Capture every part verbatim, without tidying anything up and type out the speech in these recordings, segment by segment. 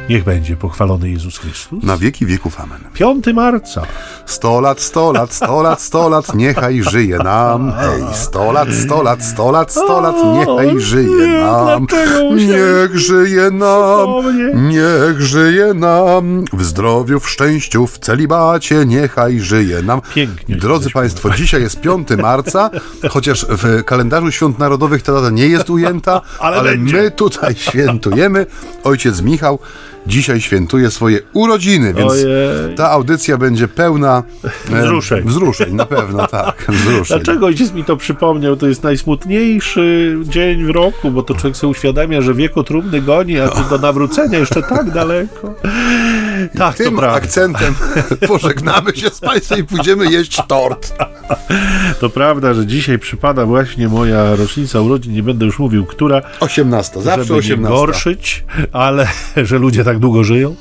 Niech będzie pochwalony Jezus Chrystus. Na wieki wieków, amen. piątego marca. Sto lat, sto lat, sto lat, sto lat, niechaj żyje nam. Hej, sto lat, sto lat, sto lat, sto lat, niechaj żyje nam. Niech żyje nam, niech żyje nam. W zdrowiu, w szczęściu, w celibacie, niechaj żyje nam. Pięknie. Drodzy Państwo, dzisiaj jest piątego marca, chociaż w kalendarzu świąt narodowych ta data nie jest ujęta, ale, ale my tutaj świętujemy. Ojciec Michał dzisiaj świętuje swoje urodziny, więc Ojej. ta audycja będzie pełna e, wzruszeń. Wzruszeń, na pewno, tak. Wzruszeń. Dlaczego ojciec mi to przypomniał? To jest najsmutniejszy dzień w roku, bo to człowiek sobie uświadamia, że wieko trumny goni, a do nawrócenia jeszcze tak daleko. Tak, tym to akcentem pożegnamy się z Państwem i pójdziemy jeść tort. To prawda, że dzisiaj przypada właśnie moja rocznica urodzin, nie będę już mówił, która. osiemnasta, zawsze żeby osiemnasta. Nie gorszyć, ale że ludzie tak długo żyją,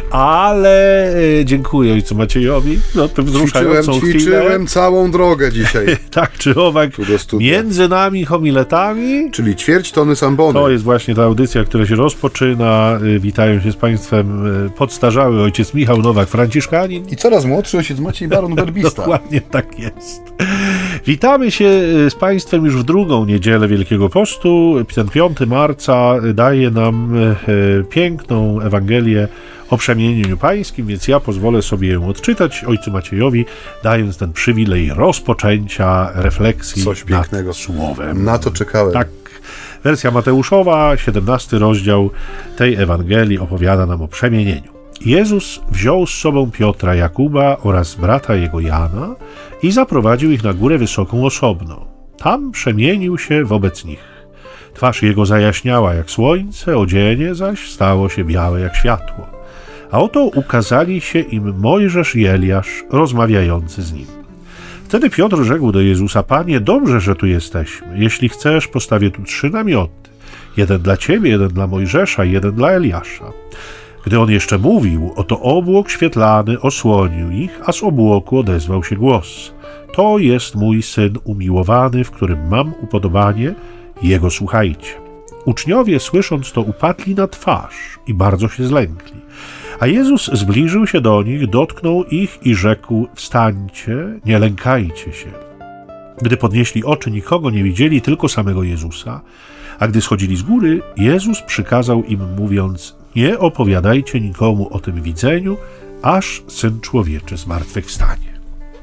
ale dziękuję ojcu Maciejowi za tę wzruszającą ćwiczyłem, ćwiczyłem całą drogę dzisiaj. Tak czy owak, między nami homiletami. Czyli ćwierć tony sambony. To jest właśnie ta audycja, która się rozpoczyna. Witają się z Państwem podstarzały ojciec Michał Nowak-Franciszkanin. I coraz młodszy ojciec Maciej Baron-Werbista. Dokładnie tak jest. Witamy się z Państwem już w drugą niedzielę Wielkiego Postu. Ten piątego marca daje nam piękną Ewangelię o przemienieniu pańskim, więc ja pozwolę sobie ją odczytać ojcu Maciejowi, dając ten przywilej rozpoczęcia refleksji Coś pięknego nad słowem. Na to czekałem. Tak. Wersja Mateuszowa, siedemnasty rozdział tej Ewangelii opowiada nam o przemienieniu. Jezus wziął z sobą Piotra, Jakuba oraz brata jego Jana i zaprowadził ich na górę wysoką osobno. Tam przemienił się wobec nich. Twarz jego zajaśniała jak słońce, odzienie zaś stało się białe jak światło. A oto ukazali się im Mojżesz i Eliasz, rozmawiający z nim. Wtedy Piotr rzekł do Jezusa: Panie, dobrze, że tu jesteśmy. Jeśli chcesz, postawię tu trzy namioty. Jeden dla Ciebie, jeden dla Mojżesza i jeden dla Eliasza. Gdy on jeszcze mówił, oto obłok świetlany osłonił ich, a z obłoku odezwał się głos: To jest mój Syn umiłowany, w którym mam upodobanie, Jego słuchajcie. Uczniowie, słysząc to, upadli na twarz i bardzo się zlękli. A Jezus zbliżył się do nich, dotknął ich i rzekł: Wstańcie, nie lękajcie się. Gdy podnieśli oczy, nikogo nie widzieli, tylko samego Jezusa. A gdy schodzili z góry, Jezus przykazał im, mówiąc: Nie opowiadajcie nikomu o tym widzeniu, aż Syn Człowieczy zmartwychwstanie.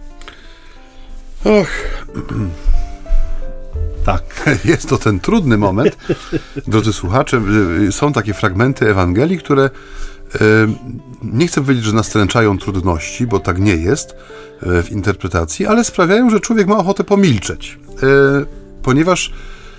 Och... Tak. Jest to ten trudny moment. Drodzy słuchacze, są takie fragmenty Ewangelii, które nie chcę powiedzieć, że nastręczają trudności, bo tak nie jest w interpretacji, ale sprawiają, że człowiek ma ochotę pomilczeć. Ponieważ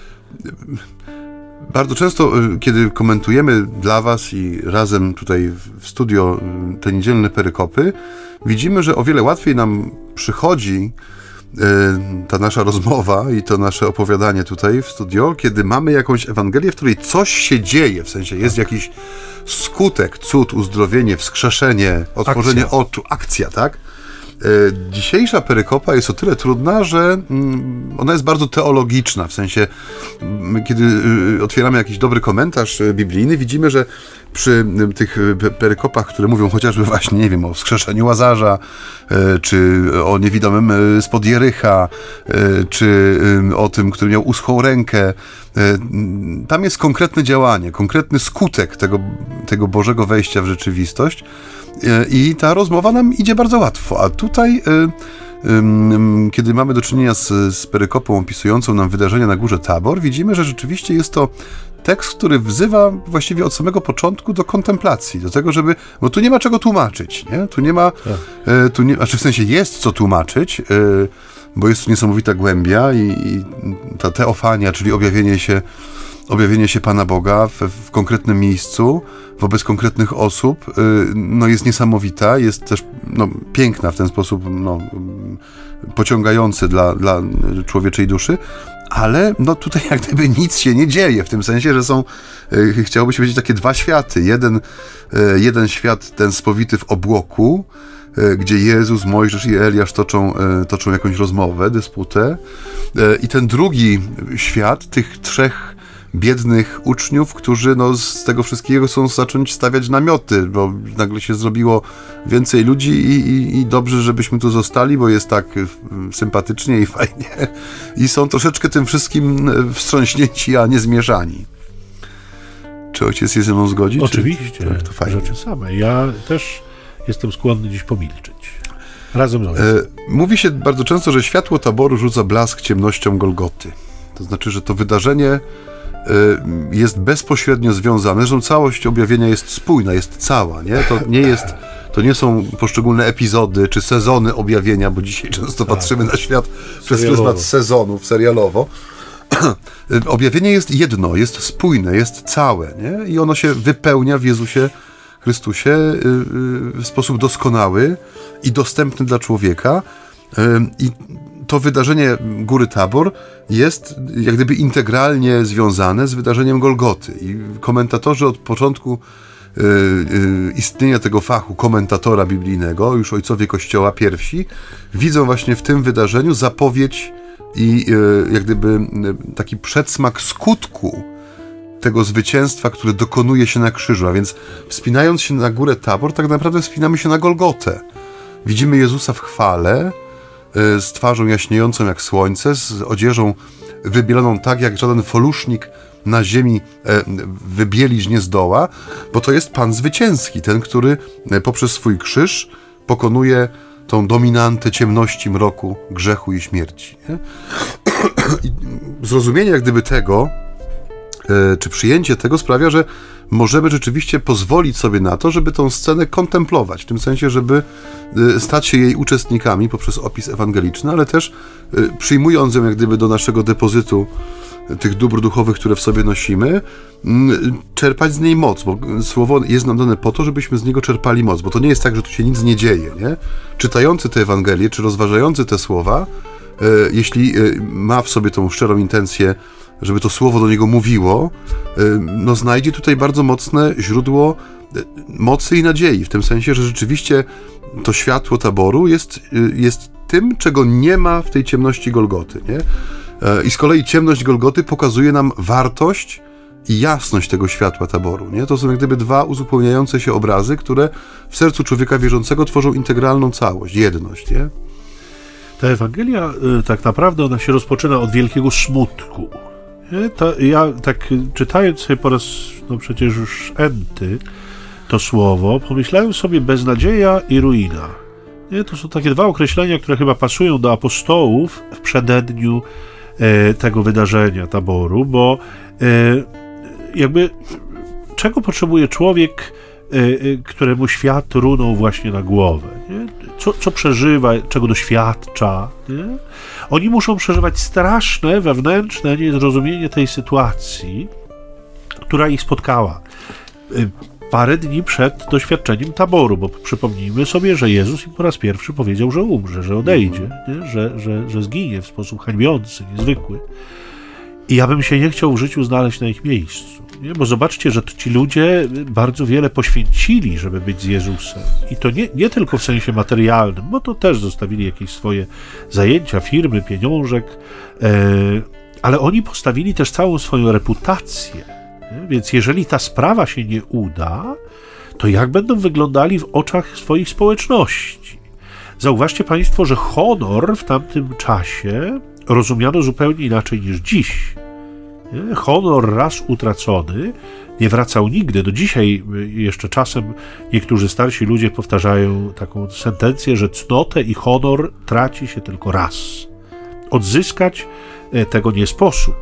bardzo często, kiedy komentujemy dla Was i razem tutaj w studio te niedzielne perykopy, widzimy, że o wiele łatwiej nam przychodzi ta nasza rozmowa i to nasze opowiadanie tutaj w studio, kiedy mamy jakąś Ewangelię, w której coś się dzieje, w sensie jest jakiś skutek, cud, uzdrowienie, wskrzeszenie, otworzenie akcja. oczu, akcja, tak? Dzisiejsza perykopa jest o tyle trudna, że ona jest bardzo teologiczna, w sensie kiedy otwieramy jakiś dobry komentarz biblijny, widzimy, że przy tych perykopach, które mówią chociażby właśnie, nie wiem, o wskrzeszeniu Łazarza, czy o niewidomym spod Jericha, czy o tym, który miał uschłą rękę, tam jest konkretne działanie, konkretny skutek tego, tego Bożego wejścia w rzeczywistość i ta rozmowa nam idzie bardzo łatwo, a tutaj kiedy mamy do czynienia z, z perykopą opisującą nam wydarzenia na górze Tabor, widzimy, że rzeczywiście jest to tekst, który wzywa właściwie od samego początku do kontemplacji, do tego, żeby, bo tu nie ma czego tłumaczyć, nie? Tu nie ma, e, tu nie, znaczy w sensie jest co tłumaczyć, e, bo jest tu niesamowita głębia i, i ta teofania, czyli objawienie się, objawienie się Pana Boga w, w konkretnym miejscu, wobec konkretnych osób, e, no jest niesamowita, jest też no, piękna w ten sposób, no, pociągający dla, dla człowieczej duszy, ale no tutaj jak gdyby nic się nie dzieje, w tym sensie, że są, e, chciałoby się powiedzieć, takie dwa światy. Jeden, e, jeden świat, ten spowity w obłoku, e, gdzie Jezus, Mojżesz i Eliasz toczą, e, toczą jakąś rozmowę, dysputę, e, i ten drugi świat tych trzech biednych uczniów, którzy no, z tego wszystkiego chcą zacząć stawiać namioty, bo nagle się zrobiło więcej ludzi i, i, i dobrze, żebyśmy tu zostali, bo jest tak sympatycznie i fajnie. I są troszeczkę tym wszystkim wstrząśnięci, a nie zmieszani. Czy ojciec jest ze mną zgodzić? Oczywiście, czy, to fajnie. Rzeczy same. Ja też jestem skłonny dziś pomilczeć. Razem z ojcem. E, mówi się bardzo często, że światło Taboru rzuca blask ciemnością Golgoty. To znaczy, że to wydarzenie e, jest bezpośrednio związane, że całość objawienia jest spójna, jest cała, nie? To nie jest, to nie są poszczególne epizody czy sezony objawienia, bo dzisiaj często tak. patrzymy na świat przez pryzmat sezonów, serialowo. Objawienie jest jedno, jest spójne, jest całe, nie? I ono się wypełnia w Jezusie Chrystusie w sposób doskonały i dostępny dla człowieka. I to wydarzenie Góry Tabor jest jak gdyby integralnie związane z wydarzeniem Golgoty. I komentatorzy od początku istnienia tego fachu komentatora biblijnego, już ojcowie Kościoła pierwsi, widzą właśnie w tym wydarzeniu zapowiedź i jak gdyby taki przedsmak skutku tego zwycięstwa, które dokonuje się na krzyżu. A więc wspinając się na górę Tabor, tak naprawdę wspinamy się na Golgotę. Widzimy Jezusa w chwale, z twarzą jaśniejącą jak słońce, z odzieżą wybieloną tak, jak żaden folusznik na ziemi wybielić nie zdoła, bo to jest Pan zwycięski, ten, który poprzez swój krzyż pokonuje tą dominantę ciemności, mroku, grzechu i śmierci. Nie? I zrozumienie jak gdyby tego, czy przyjęcie tego sprawia, że możemy rzeczywiście pozwolić sobie na to, żeby tą scenę kontemplować, w tym sensie, żeby stać się jej uczestnikami poprzez opis ewangeliczny, ale też przyjmując ją jak gdyby do naszego depozytu tych dóbr duchowych, które w sobie nosimy, czerpać z niej moc, bo słowo jest nam dane po to, żebyśmy z niego czerpali moc, bo to nie jest tak, że tu się nic nie dzieje, nie? Czytający tę Ewangelię, czy rozważający te słowa, jeśli ma w sobie tą szczerą intencję, żeby to słowo do niego mówiło, no znajdzie tutaj bardzo mocne źródło mocy i nadziei, w tym sensie, że rzeczywiście to światło Taboru jest, jest tym, czego nie ma w tej ciemności Golgoty, nie? I z kolei ciemność Golgoty pokazuje nam wartość i jasność tego światła Taboru, nie? To są jak gdyby dwa uzupełniające się obrazy, które w sercu człowieka wierzącego tworzą integralną całość, jedność, nie? Ta Ewangelia, tak naprawdę ona się rozpoczyna od wielkiego smutku. To ja tak czytając sobie po raz, no przecież już enty, to słowo, pomyślałem sobie beznadzieja i ruina. Nie? To są takie dwa określenia, które chyba pasują do apostołów w przededniu e, tego wydarzenia Taboru, bo e, jakby czego potrzebuje człowiek, e, e, któremu świat runął właśnie na głowę? Nie? Co, co przeżywa, czego doświadcza? Nie? Oni muszą przeżywać straszne, wewnętrzne niezrozumienie tej sytuacji, która ich spotkała parę dni przed doświadczeniem Taboru, bo przypomnijmy sobie, że Jezus im po raz pierwszy powiedział, że umrze, że odejdzie, nie? Że, że, że zginie w sposób hańbiący, niezwykły. I ja bym się nie chciał w życiu znaleźć na ich miejscu, nie? Bo zobaczcie, że ci ludzie bardzo wiele poświęcili, żeby być z Jezusem. I to nie, nie tylko w sensie materialnym, bo to też zostawili jakieś swoje zajęcia, firmy, pieniążek, e, ale oni postawili też całą swoją reputację. Nie? Więc jeżeli ta sprawa się nie uda, to jak będą wyglądali w oczach swoich społeczności? Zauważcie Państwo, że honor w tamtym czasie rozumiano zupełnie inaczej niż dziś. Nie? Honor raz utracony nie wracał nigdy. Do dzisiaj jeszcze czasem niektórzy starsi ludzie powtarzają taką sentencję, że cnotę i honor traci się tylko raz. Odzyskać tego nie sposób.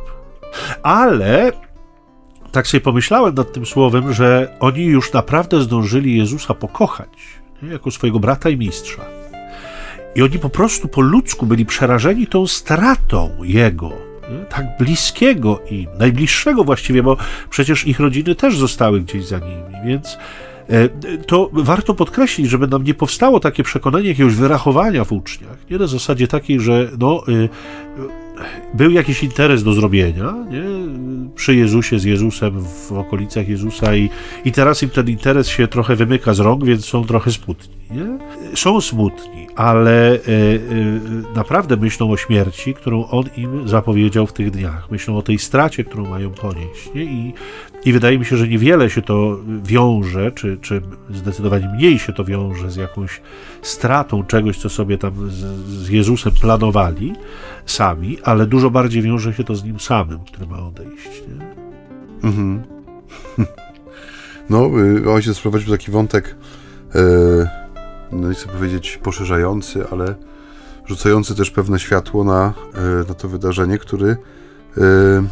Ale tak sobie pomyślałem nad tym słowem, że oni już naprawdę zdążyli Jezusa pokochać, nie? Jako swojego brata i mistrza. I oni po prostu po ludzku byli przerażeni tą stratą Jego, nie? Tak bliskiego i najbliższego właściwie, bo przecież ich rodziny też zostały gdzieś za nimi, więc e, to warto podkreślić, żeby nam nie powstało takie przekonanie jakiegoś wyrachowania w uczniach, nie na zasadzie takiej, że no, y, był jakiś interes do zrobienia, nie? Przy Jezusie, z Jezusem, w okolicach Jezusa i, i teraz im ten interes się trochę wymyka z rąk, więc są trochę smutni. Nie? Są smutni, ale e, e, naprawdę myślą o śmierci, którą On im zapowiedział w tych dniach. Myślą o tej stracie, którą mają ponieść. Nie? I, I wydaje mi się, że niewiele się to wiąże, czy, czy zdecydowanie mniej się to wiąże z jakąś stratą czegoś, co sobie tam z, z Jezusem planowali sami, ale dużo bardziej wiąże się to z Nim samym, który ma odejść. Nie? Mhm. No, ojciec sprowadził taki wątek, yy, no nie chcę powiedzieć poszerzający, ale rzucający też pewne światło na, yy, na to wydarzenie, który yy,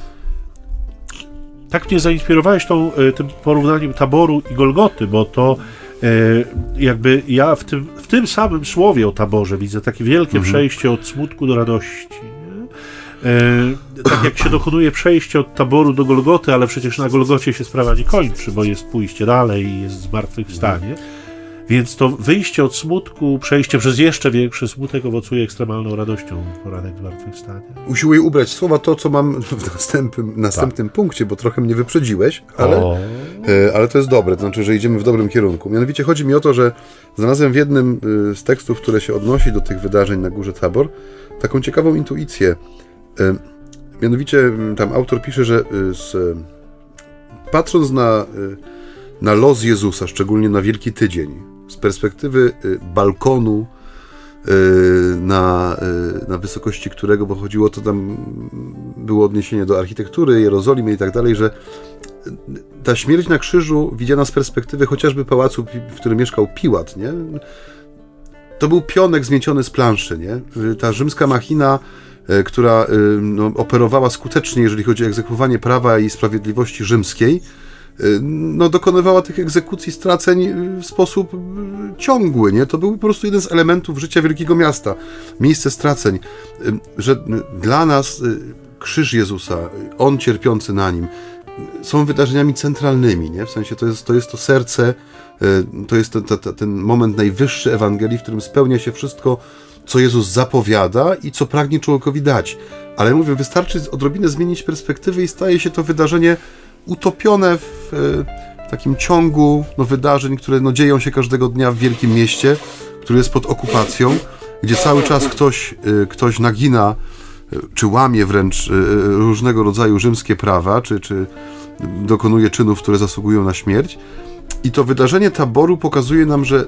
tak mnie zainspirowałeś tą, tym porównaniem Taboru i Golgoty, bo to jakby ja w tym, w tym samym słowie o Taborze widzę takie wielkie mhm. przejście od smutku do radości. Nie? Tak jak się dokonuje przejście od Taboru do Golgoty, ale przecież na Golgocie się sprawa nie kończy, bo jest pójście dalej i jest zmartwychwstanie. Więc to wyjście od smutku, przejście przez jeszcze większy smutek owocuje ekstremalną radością w poranek zmartwychwstania. Usiłuję ubrać słowa to, co mam w następnym, następnym tak. punkcie, bo trochę mnie wyprzedziłeś, ale, e, ale to jest dobre, to znaczy, że idziemy w dobrym kierunku. Mianowicie chodzi mi o to, że znalazłem w jednym z tekstów, które się odnosi do tych wydarzeń na Górze Tabor, taką ciekawą intuicję. E, mianowicie tam autor pisze, że z, patrząc na, na los Jezusa, szczególnie na Wielki Tydzień, z perspektywy balkonu, na, na wysokości którego, bo chodziło to tam, było odniesienie do architektury, Jerozolimy i tak dalej, że ta śmierć na krzyżu widziana z perspektywy chociażby pałacu, w którym mieszkał Piłat, nie? To był pionek zmieciony z planszy, nie? Ta rzymska machina, która no, operowała skutecznie, jeżeli chodzi o egzekwowanie prawa i sprawiedliwości rzymskiej, no, dokonywała tych egzekucji, straceń w sposób ciągły, nie? To był po prostu jeden z elementów życia wielkiego miasta. Miejsce straceń. Że dla nas krzyż Jezusa, On cierpiący na nim, są wydarzeniami centralnymi, nie? W sensie to jest to, jest to serce, to jest ten, ten, ten moment najwyższy Ewangelii, w którym spełnia się wszystko, co Jezus zapowiada i co pragnie człowiekowi dać. Ale mówię, wystarczy odrobinę zmienić perspektywę i staje się to wydarzenie utopione w, w takim ciągu no, wydarzeń, które no, dzieją się każdego dnia w wielkim mieście, które jest pod okupacją, gdzie cały czas ktoś, ktoś nagina, czy łamie wręcz różnego rodzaju rzymskie prawa, czy, czy dokonuje czynów, które zasługują na śmierć. I to wydarzenie Taboru pokazuje nam, że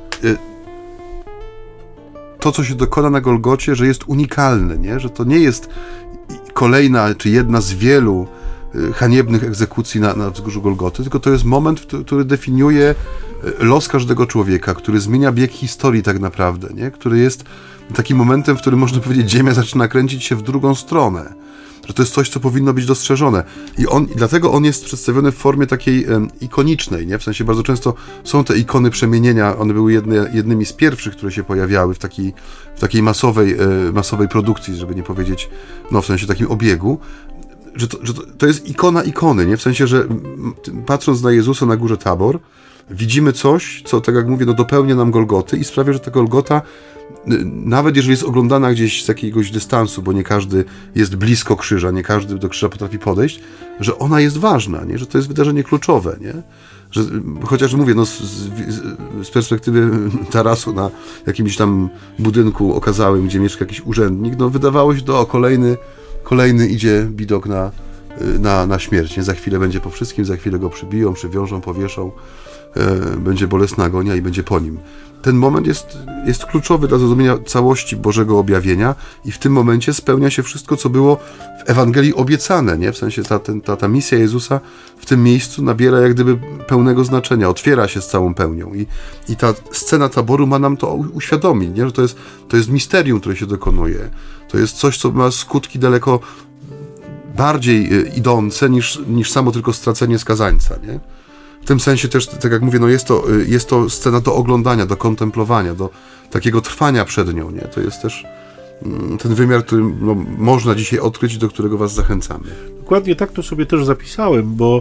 to, co się dokona na Golgocie, że jest unikalne, nie? Że to nie jest kolejna, czy jedna z wielu haniebnych egzekucji na, na wzgórzu Golgoty, tylko to jest moment, który definiuje los każdego człowieka, który zmienia bieg historii tak naprawdę, nie? Który jest takim momentem, w którym można powiedzieć, ziemia zaczyna kręcić się w drugą stronę. Że to jest coś, co powinno być dostrzeżone. I, on, i dlatego on jest przedstawiony w formie takiej um, ikonicznej, nie? W sensie bardzo często są te ikony przemienienia, one były jedne, jednymi z pierwszych, które się pojawiały w takiej, w takiej masowej, e, masowej produkcji, żeby nie powiedzieć, no w sensie takim obiegu. Że, to, że to, to jest ikona ikony, nie? W sensie, że patrząc na Jezusa na Górze Tabor, widzimy coś, co, tak jak mówię, no dopełnia nam Golgoty i sprawia, że ta Golgota, nawet jeżeli jest oglądana gdzieś z jakiegoś dystansu, bo nie każdy jest blisko krzyża, nie każdy do krzyża potrafi podejść, że ona jest ważna, nie? Że to jest wydarzenie kluczowe, nie? Że, chociaż mówię, no z, z, z perspektywy tarasu na jakimś tam budynku okazałym, gdzie mieszka jakiś urzędnik, no wydawało się, to o, kolejny Kolejny idzie widok na, na, na śmierć. Nie? Za chwilę będzie po wszystkim, za chwilę go przybiją, przywiążą, powieszą, e, będzie bolesna agonia i będzie po nim. Ten moment jest, jest kluczowy dla zrozumienia całości Bożego objawienia i w tym momencie spełnia się wszystko, co było w Ewangelii obiecane. Nie? W sensie ta, ten, ta, ta misja Jezusa w tym miejscu nabiera jak gdyby pełnego znaczenia, otwiera się z całą pełnią. I, i ta scena Taboru ma nam to uświadomić, nie? Że to jest, to jest misterium, które się dokonuje. To jest coś, co ma skutki daleko bardziej idące niż, niż samo tylko stracenie skazańca, nie? W tym sensie też, tak jak mówię, no jest to, jest to scena do oglądania, do kontemplowania, do takiego trwania przed nią, nie? To jest też ten wymiar, który no, można dzisiaj odkryć i do którego was zachęcamy. Dokładnie tak to sobie też zapisałem, bo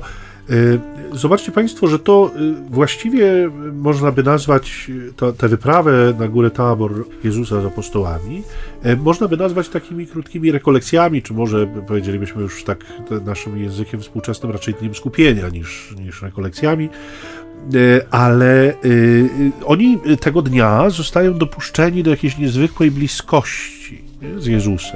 Zobaczcie Państwo, że to właściwie można by nazwać to, tę wyprawę na górę Tabor Jezusa z apostołami, można by nazwać takimi krótkimi rekolekcjami, czy może powiedzielibyśmy już tak naszym językiem współczesnym raczej dniem skupienia niż, niż rekolekcjami, ale oni tego dnia zostają dopuszczeni do jakiejś niezwykłej bliskości z Jezusem.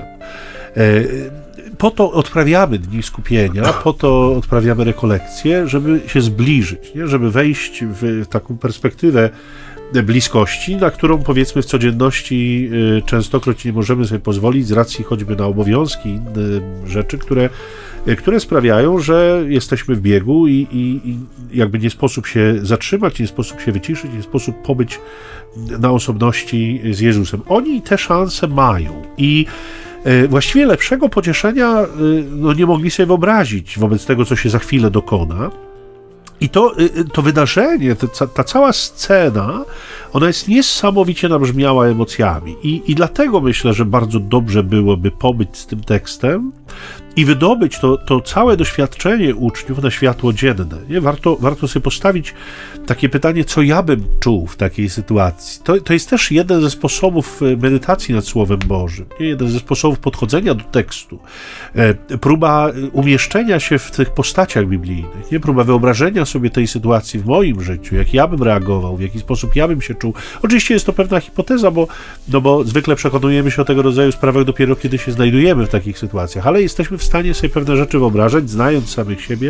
Po to odprawiamy dni skupienia, po to odprawiamy rekolekcje, żeby się zbliżyć, nie? Żeby wejść w taką perspektywę bliskości, na którą powiedzmy w codzienności częstokroć nie możemy sobie pozwolić z racji choćby na obowiązki, inne rzeczy, które, które sprawiają, że jesteśmy w biegu i, i, i jakby nie sposób się zatrzymać, nie sposób się wyciszyć, nie sposób pobyć na osobności z Jezusem. Oni te szanse mają i właściwie lepszego pocieszenia no, nie mogli sobie wyobrazić wobec tego, co się za chwilę dokona. I to, to wydarzenie, ta, ta cała scena, ona jest niesamowicie nabrzmiała emocjami. I, I dlatego myślę, że bardzo dobrze byłoby pobyć z tym tekstem i wydobyć to, to całe doświadczenie uczniów na światło dzienne. Nie? Warto, warto sobie postawić takie pytanie, co ja bym czuł w takiej sytuacji. To, to jest też jeden ze sposobów medytacji nad Słowem Bożym, nie? Jeden ze sposobów podchodzenia do tekstu. E, próba umieszczenia się w tych postaciach biblijnych, nie? Próba wyobrażenia sobie tej sytuacji w moim życiu, jak ja bym reagował, w jaki sposób ja bym się czuł. Oczywiście jest to pewna hipoteza, bo, no bo zwykle przekonujemy się o tego rodzaju sprawach dopiero kiedy się znajdujemy w takich sytuacjach, ale jesteśmy w stanie sobie pewne rzeczy wyobrażać, znając samych siebie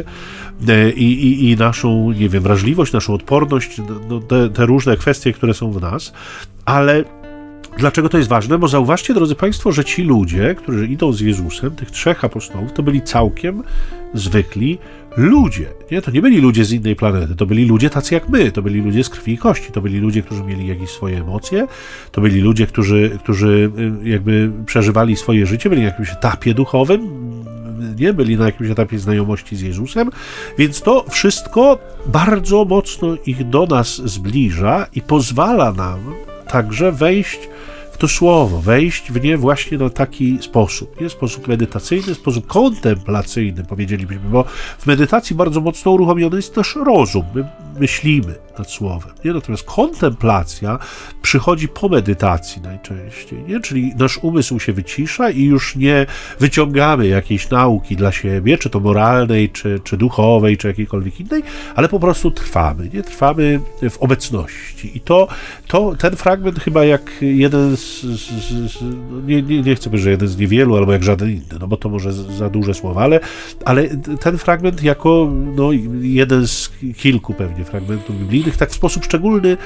i, i, i naszą, nie wiem, wrażliwość, naszą odporność, no, te, te różne kwestie, które są w nas, ale dlaczego to jest ważne? Bo zauważcie, drodzy Państwo, że ci ludzie, którzy idą z Jezusem, tych trzech apostołów, to byli całkiem zwykli ludzie. Nie? To nie byli ludzie z innej planety, to byli ludzie tacy jak my, to byli ludzie z krwi i kości, to byli ludzie, którzy mieli jakieś swoje emocje, to byli ludzie, którzy, którzy jakby przeżywali swoje życie, byli na jakimś etapie duchowym, nie byli na jakimś etapie znajomości z Jezusem, więc to wszystko bardzo mocno ich do nas zbliża i pozwala nam także wejść w to słowo, wejść w nie właśnie na taki sposób, nie? Sposób medytacyjny, sposób kontemplacyjny, powiedzielibyśmy, bo w medytacji bardzo mocno uruchomiony jest nasz rozum, my myślimy nad słowem, nie? Natomiast kontemplacja przychodzi po medytacji najczęściej, nie? Czyli nasz umysł się wycisza i już nie wyciągamy jakiejś nauki dla siebie, czy to moralnej, czy, czy duchowej, czy jakiejkolwiek innej, ale po prostu trwamy, nie? Trwamy w obecności i to, to ten fragment chyba jak jeden z, z, z nie, nie, nie chcę powiedzieć, że jeden z niewielu, albo jak żaden inny, no bo to może za duże słowa, ale, ale ten fragment jako no, jeden z kilku pewnie fragmentów biblijnych, tak w sposób szczególny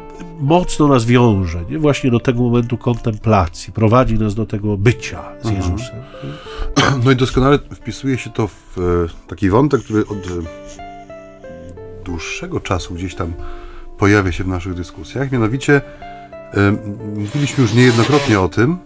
mocno nas wiąże, nie? Właśnie do tego momentu kontemplacji, prowadzi nas do tego bycia z Jezusem. Mhm. No i doskonale wpisuje się to w e, taki wątek, który od e, dłuższego czasu gdzieś tam pojawia się w naszych dyskusjach, mianowicie e, mówiliśmy już niejednokrotnie o tym,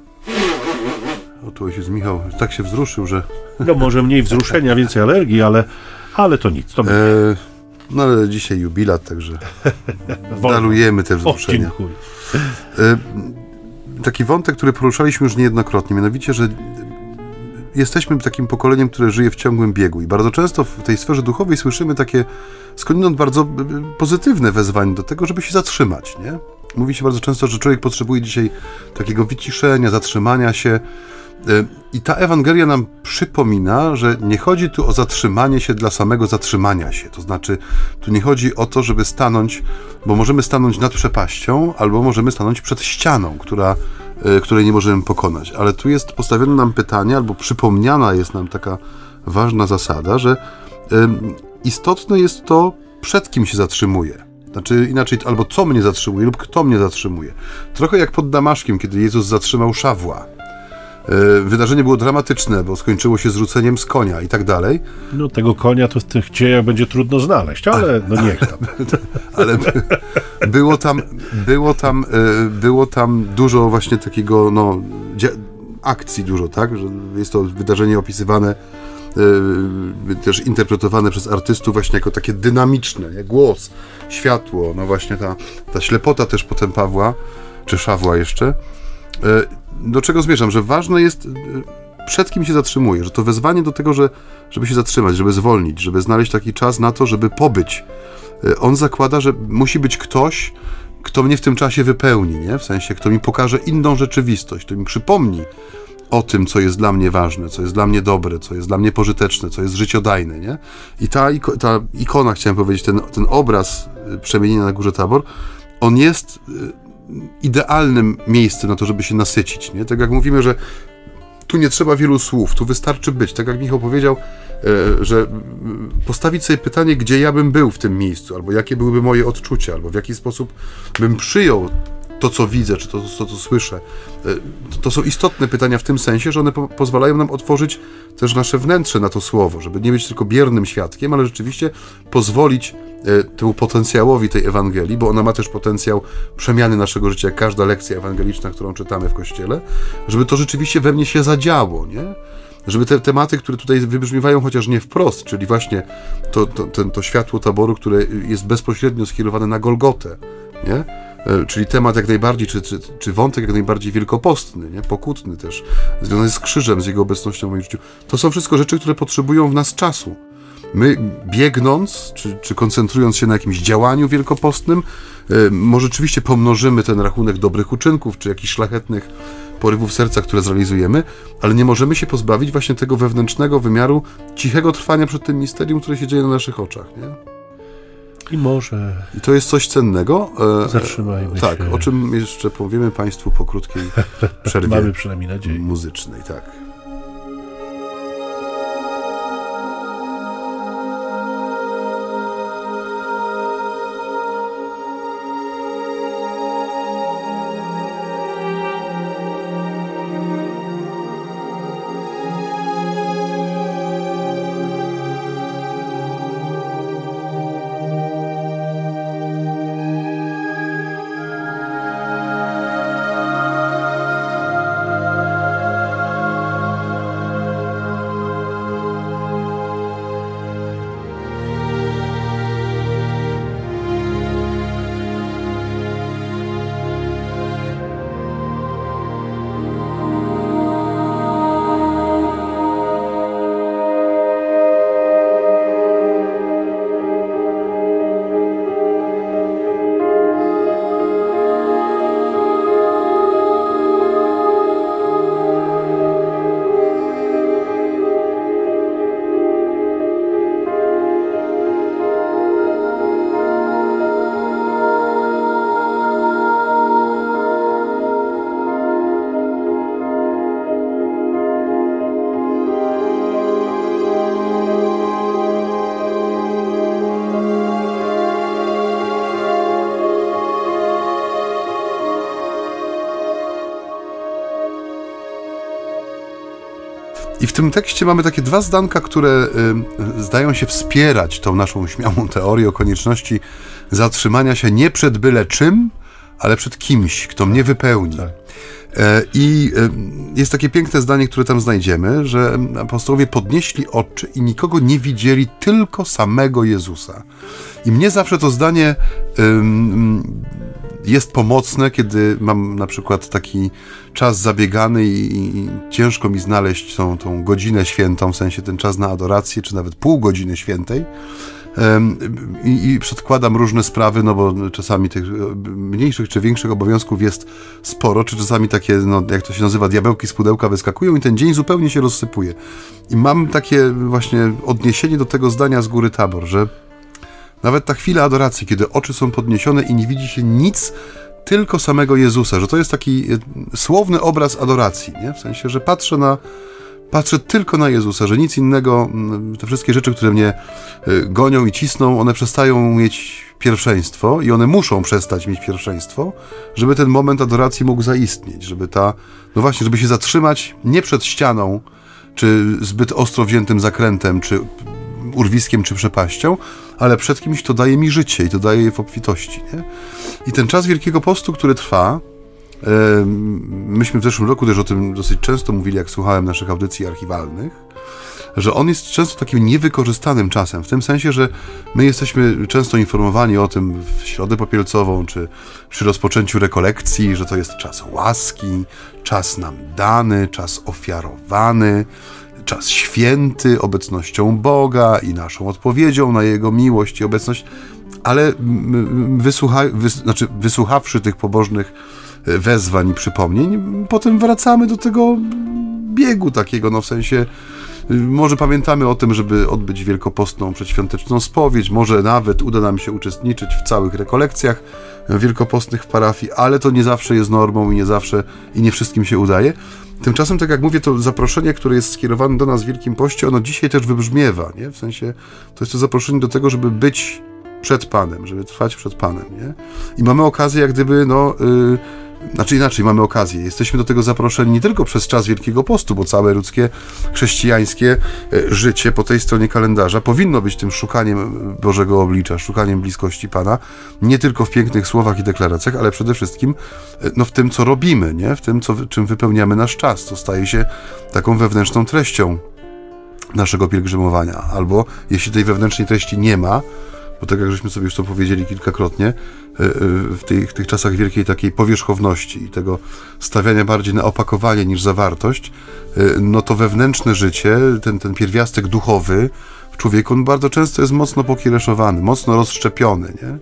o tu ojciec Michał tak się wzruszył, że... No może mniej wzruszenia, więcej alergii, ale, ale to nic. To e, no ale dzisiaj jubilat, także darujemy te wzruszenia. O, dziękuję. E, taki wątek, który poruszaliśmy już niejednokrotnie, mianowicie, że jesteśmy takim pokoleniem, które żyje w ciągłym biegu i bardzo często w tej sferze duchowej słyszymy takie skądinąd bardzo pozytywne wezwanie do tego, żeby się zatrzymać, nie? Mówi się bardzo często, że człowiek potrzebuje dzisiaj takiego wyciszenia, zatrzymania się i ta Ewangelia nam przypomina, że nie chodzi tu o zatrzymanie się dla samego zatrzymania się, to znaczy tu nie chodzi o to, żeby stanąć, bo możemy stanąć nad przepaścią albo możemy stanąć przed ścianą, która której nie możemy pokonać. Ale tu jest postawione nam pytanie, albo przypomniana jest nam taka ważna zasada, że ym, istotne jest to, przed kim się zatrzymuje. Znaczy inaczej, albo co mnie zatrzymuje, lub kto mnie zatrzymuje. Trochę jak pod Damaszkiem, kiedy Jezus zatrzymał Szawła. Yy, wydarzenie było dramatyczne, bo skończyło się zrzuceniem z konia i tak dalej. No tego konia to w tych dziejach będzie trudno znaleźć, ale no niech tam. Ale by, było tam, było tam, yy, było tam dużo właśnie takiego, no, dzia- akcji dużo, tak? Że jest to wydarzenie opisywane, yy, też interpretowane przez artystów właśnie jako takie dynamiczne, nie? Głos, światło, no właśnie ta, ta ślepota też potem Pawła, czy Szawła jeszcze. Yy, do czego zmierzam? Że ważne jest przed kim się zatrzymuje, że to wezwanie do tego, że, żeby się zatrzymać, żeby zwolnić, żeby znaleźć taki czas na to, żeby pobyć. On zakłada, że musi być ktoś, kto mnie w tym czasie wypełni, nie? W sensie, kto mi pokaże inną rzeczywistość, kto mi przypomni o tym, co jest dla mnie ważne, co jest dla mnie dobre, co jest dla mnie pożyteczne, co jest życiodajne, nie? I ta, iko- ta ikona, chciałem powiedzieć, ten, ten obraz przemienienia na Górze Tabor, on jest idealnym miejscem na to, żeby się nasycić, nie? Tak jak mówimy, że tu nie trzeba wielu słów, tu wystarczy być. Tak jak Michał powiedział, że postawić sobie pytanie, gdzie ja bym był w tym miejscu, albo jakie byłyby moje odczucia, albo w jaki sposób bym przyjął to, co widzę, czy to, co, co słyszę. To są istotne pytania w tym sensie, że one po- pozwalają nam otworzyć też nasze wnętrze na to słowo, żeby nie być tylko biernym świadkiem, ale rzeczywiście pozwolić e, temu potencjałowi tej Ewangelii, bo ona ma też potencjał przemiany naszego życia, jak każda lekcja ewangeliczna, którą czytamy w Kościele, żeby to rzeczywiście we mnie się zadziało, nie? Żeby te tematy, które tutaj wybrzmiewają chociaż nie wprost, czyli właśnie to, to, ten, to światło taboru, które jest bezpośrednio skierowane na Golgotę, nie? Czyli temat jak najbardziej, czy, czy, czy wątek jak najbardziej wielkopostny, nie? Pokutny też, związany z krzyżem, z jego obecnością w moim życiu. To są wszystko rzeczy, które potrzebują w nas czasu. My biegnąc, czy, czy koncentrując się na jakimś działaniu wielkopostnym, yy, może rzeczywiście pomnożymy ten rachunek dobrych uczynków, czy jakichś szlachetnych porywów serca, które zrealizujemy, ale nie możemy się pozbawić właśnie tego wewnętrznego wymiaru cichego trwania przed tym misterium, które się dzieje na naszych oczach, nie? I może... I to jest coś cennego. Zatrzymajmy tak, się. O czym jeszcze powiemy Państwu po krótkiej przerwie Mamy przynajmniej nadzieję. muzycznej, tak. I w tym tekście mamy takie dwa zdanka, które y, zdają się wspierać tą naszą śmiałą teorię o konieczności zatrzymania się nie przed byle czym, ale przed kimś, kto mnie wypełni. Tak. E, I y, jest takie piękne zdanie, które tam znajdziemy, że apostołowie podnieśli oczy i nikogo nie widzieli, tylko samego Jezusa. I mnie zawsze to zdanie y, jest pomocne, kiedy mam na przykład taki czas zabiegany i, i ciężko mi znaleźć tą, tą godzinę świętą, w sensie ten czas na adorację, czy nawet pół godziny świętej. I, i przedkładam różne sprawy, no bo czasami tych mniejszych czy większych obowiązków jest sporo, czy czasami takie, no jak to się nazywa, diabełki z pudełka wyskakują i ten dzień zupełnie się rozsypuje. I mam takie właśnie odniesienie do tego zdania z Góry Tabor, że nawet ta chwila adoracji, kiedy oczy są podniesione i nie widzi się nic, tylko samego Jezusa, że to jest taki słowny obraz adoracji, nie? W sensie, że patrzę na Patrzę tylko na Jezusa, że nic innego, te wszystkie rzeczy, które mnie gonią i cisną, one przestają mieć pierwszeństwo i one muszą przestać mieć pierwszeństwo, żeby ten moment adoracji mógł zaistnieć, żeby ta, no właśnie, żeby się zatrzymać nie przed ścianą, czy zbyt ostro wziętym zakrętem, czy urwiskiem, czy przepaścią, ale przed kimś, kto daje mi życie i to daje je w obfitości, nie? I ten czas Wielkiego Postu, który trwa, myśmy w zeszłym roku też o tym dosyć często mówili, jak słuchałem naszych audycji archiwalnych, że on jest często takim niewykorzystanym czasem, w tym sensie, że my jesteśmy często informowani o tym w Środę Popielcową, czy przy rozpoczęciu rekolekcji, że to jest czas łaski, czas nam dany, czas ofiarowany, czas święty obecnością Boga i naszą odpowiedzią na Jego miłość i obecność, ale wysłucha, wys, znaczy wysłuchawszy tych pobożnych wezwań i przypomnień, potem wracamy do tego biegu takiego, no w sensie może pamiętamy o tym, żeby odbyć wielkopostną przedświąteczną spowiedź, może nawet uda nam się uczestniczyć w całych rekolekcjach wielkopostnych w parafii, ale to nie zawsze jest normą i nie zawsze i nie wszystkim się udaje. Tymczasem, tak jak mówię, to zaproszenie, które jest skierowane do nas w Wielkim Poście, ono dzisiaj też wybrzmiewa, nie? W sensie to jest to zaproszenie do tego, żeby być przed Panem, żeby trwać przed Panem, nie? I mamy okazję jak gdyby, no... Yy, Znaczy inaczej, mamy okazję. Jesteśmy do tego zaproszeni nie tylko przez czas Wielkiego Postu, bo całe ludzkie, chrześcijańskie życie po tej stronie kalendarza powinno być tym szukaniem Bożego oblicza, szukaniem bliskości Pana, nie tylko w pięknych słowach i deklaracjach, ale przede wszystkim no, w tym, co robimy, nie? W tym, co, czym wypełniamy nasz czas, co staje się taką wewnętrzną treścią naszego pielgrzymowania. Albo jeśli tej wewnętrznej treści nie ma, bo tak jak żeśmy sobie już to powiedzieli kilkakrotnie, w tych, w tych czasach wielkiej takiej powierzchowności i tego stawiania bardziej na opakowanie niż zawartość, no to wewnętrzne życie, ten, ten pierwiastek duchowy w człowieku, on bardzo często jest mocno pokiereszowany, mocno rozszczepiony, nie?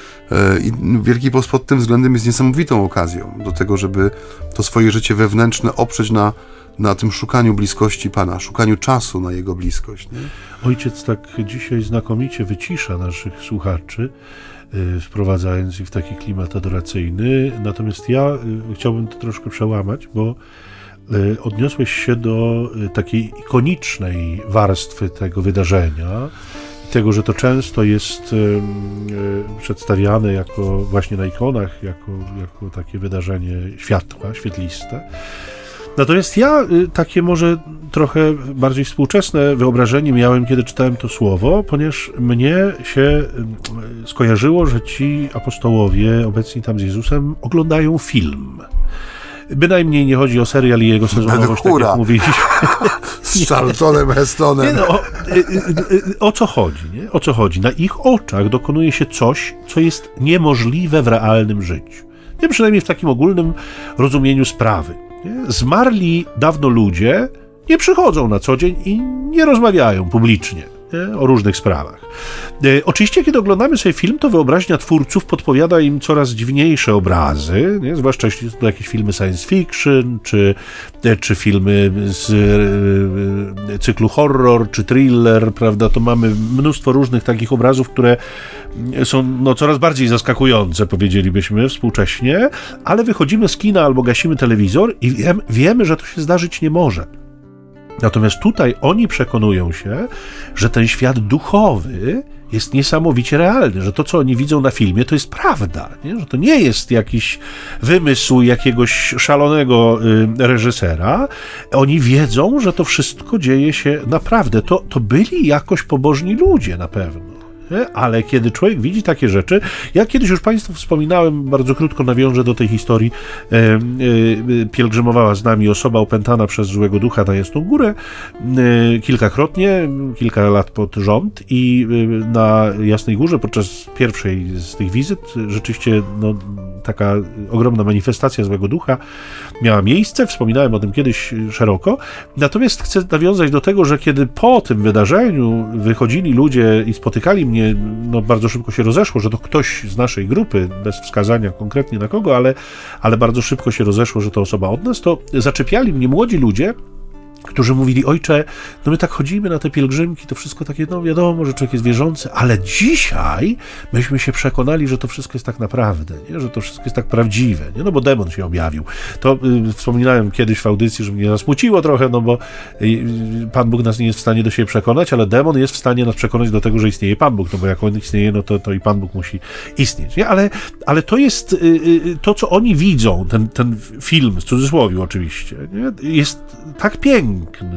I Wielki Post pod tym względem jest niesamowitą okazją do tego, żeby to swoje życie wewnętrzne oprzeć na na tym szukaniu bliskości Pana, szukaniu czasu na Jego bliskość. Nie? Ojciec tak dzisiaj znakomicie wycisza naszych słuchaczy, yy, wprowadzając ich w taki klimat adoracyjny. Natomiast ja yy, chciałbym to troszkę przełamać, bo yy, odniosłeś się do yy, takiej ikonicznej warstwy tego wydarzenia, tego, że to często jest yy, yy, przedstawiane jako właśnie na ikonach, jako, jako takie wydarzenie światła, świetliste. Natomiast ja takie może trochę bardziej współczesne wyobrażenie miałem, kiedy czytałem to słowo, ponieważ mnie się skojarzyło, że ci apostołowie obecni tam z Jezusem oglądają film. Bynajmniej nie chodzi o serial i jego sezonowość, tak jak mówiliśmy. Z Charltonem Hestonem. Nie, no, o, o co chodzi? Nie? O co chodzi? Na ich oczach dokonuje się coś, co jest niemożliwe w realnym życiu. Nie, przynajmniej w takim ogólnym rozumieniu sprawy. Nie? Zmarli dawno ludzie nie przychodzą na co dzień i nie rozmawiają publicznie, nie? O różnych sprawach. E, oczywiście, kiedy oglądamy sobie film, to wyobraźnia twórców podpowiada im coraz dziwniejsze obrazy, nie? Zwłaszcza jeśli są to jakieś filmy science fiction, czy, czy filmy z e, cyklu horror, czy thriller, prawda? To mamy mnóstwo różnych takich obrazów, które są no, coraz bardziej zaskakujące, powiedzielibyśmy współcześnie, ale wychodzimy z kina albo gasimy telewizor i wiem, wiemy, że to się zdarzyć nie może. Natomiast tutaj oni przekonują się, że ten świat duchowy jest niesamowicie realny, że to, co oni widzą na filmie, to jest prawda, nie? Że to nie jest jakiś wymysł jakiegoś szalonego y, reżysera. Oni wiedzą, że to wszystko dzieje się naprawdę. To, to byli jakoś pobożni ludzie na pewno. Ale kiedy człowiek widzi takie rzeczy, ja kiedyś już Państwu wspominałem, bardzo krótko nawiążę do tej historii, e, e, pielgrzymowała z nami osoba opętana przez złego ducha na Jasną Górę e, kilkakrotnie, kilka lat pod rząd i e, na Jasnej Górze podczas pierwszej z tych wizyt rzeczywiście no, taka ogromna manifestacja złego ducha miała miejsce, wspominałem o tym kiedyś szeroko, natomiast chcę nawiązać do tego, że kiedy po tym wydarzeniu wychodzili ludzie i spotykali mnie, no bardzo szybko się rozeszło, że to ktoś z naszej grupy, bez wskazania konkretnie na kogo, ale, ale bardzo szybko się rozeszło, że to osoba od nas, to zaczepiali mnie młodzi ludzie, którzy mówili: ojcze, no my tak chodzimy na te pielgrzymki, to wszystko takie, no wiadomo, że człowiek jest wierzący, ale dzisiaj myśmy się przekonali, że to wszystko jest tak naprawdę, nie? Że to wszystko jest tak prawdziwe, nie? No bo demon się objawił. To y, wspominałem kiedyś w audycji, że mnie zasmuciło trochę, no bo y, Pan Bóg nas nie jest w stanie do siebie przekonać, ale demon jest w stanie nas przekonać do tego, że istnieje Pan Bóg, no bo jak on istnieje, no to, to i Pan Bóg musi istnieć, nie? Ale, ale to jest y, y, to, co oni widzą, ten, ten film, w cudzysłowie oczywiście, nie? Jest tak piękny,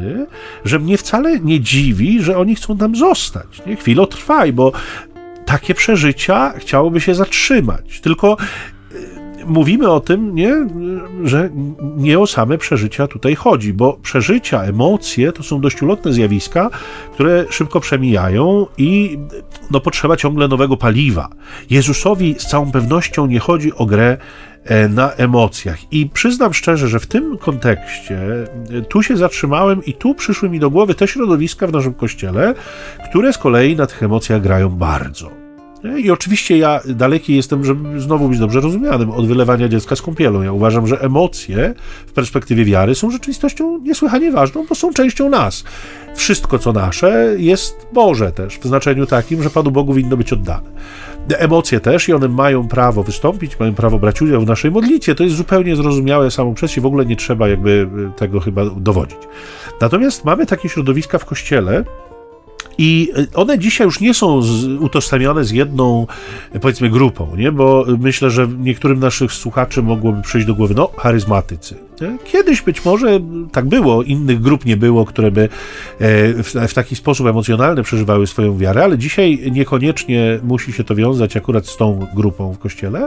że mnie wcale nie dziwi, że oni chcą tam zostać. Nie? Chwilę trwaj, bo takie przeżycia chciałoby się zatrzymać. Tylko mówimy o tym, nie, że nie o same przeżycia tutaj chodzi, bo przeżycia, emocje to są dość ulotne zjawiska, które szybko przemijają i no, potrzeba ciągle nowego paliwa. Jezusowi z całą pewnością nie chodzi o grę na emocjach. I przyznam szczerze, że w tym kontekście tu się zatrzymałem i tu przyszły mi do głowy te środowiska w naszym kościele, które z kolei na tych emocjach grają bardzo. I oczywiście ja daleki jestem, żeby znowu być dobrze rozumianym, od wylewania dziecka z kąpielą. Ja uważam, że emocje w perspektywie wiary są rzeczywistością niesłychanie ważną, bo są częścią nas. Wszystko, co nasze, jest Boże też, w znaczeniu takim, że Panu Bogu winno być oddane. Emocje też i one mają prawo wystąpić, mają prawo brać udział w naszej modlitwie. To jest zupełnie zrozumiałe samo przez się, w ogóle nie trzeba jakby tego chyba dowodzić. Natomiast mamy takie środowiska w Kościele, i one dzisiaj już nie są z, utożsamiane z jedną, powiedzmy, grupą, nie? Bo myślę, że niektórym naszych słuchaczy mogłoby przyjść do głowy, no, charyzmatycy. Nie? Kiedyś być może tak było, innych grup nie było, które by w, w taki sposób emocjonalny przeżywały swoją wiarę, ale dzisiaj niekoniecznie musi się to wiązać akurat z tą grupą w Kościele.